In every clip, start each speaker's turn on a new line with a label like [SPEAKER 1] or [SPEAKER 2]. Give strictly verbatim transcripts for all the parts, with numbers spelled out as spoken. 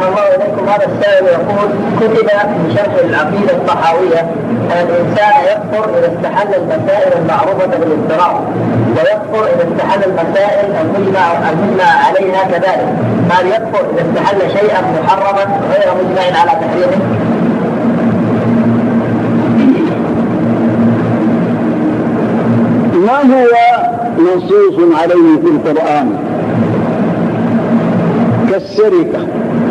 [SPEAKER 1] أحسن الله إليكم. هذا السائل يقول: كتب في شرح العقيدة الطحاوية أن الإنسان يكفر إذا استحل المسائل المعروفة بالاضطرار، ويكفر إذا استحل المسائل المجمع المجمع عليها كذلك. هل يكفر إذا استحل شيئا محرما غير مجمع على تحريمه؟
[SPEAKER 2] ما هو نصوص عليه في القرآن كالسرقة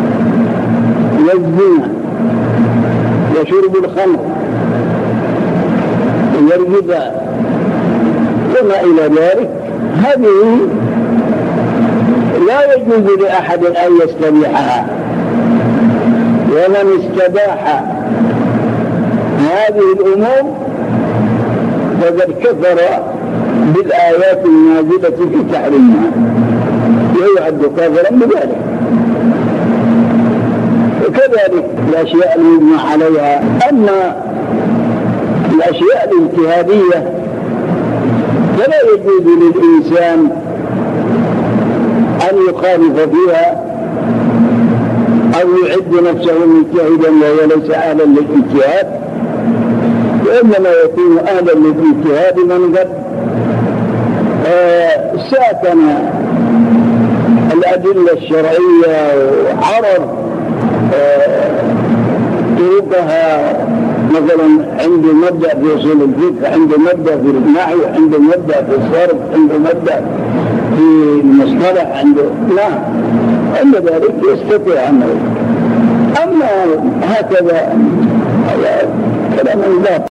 [SPEAKER 2] والزنا وشرب الخمر والربا وما إلى ذلك، هذه لا يجوز لأحد أن يستبيحها، ومن استباح هذه الأمور فقد كفر بالآيات النازلة في تحريمها ويعد كافرا بذلك. وكذلك الأشياء المجمع عليها. أما الأشياء الانتهابية فلا يجوز للإنسان أن يخالف فيها أو يعد نفسه مجتهدا وهو ليس أهلا للاجتهاد، وإنما يكون أهلا للاجتهاد من قد آه ساكن الأدلة الشرعية وعرض طرقها، مثلا عنده مبدأ في أصول الفقه، عنده مبدأ في النحو، عنده مبدأ في الصرف، عنده مبدأ في المصطلح، عنده لا عند ذلك يستطيع أنه. أما هكذا كلام الله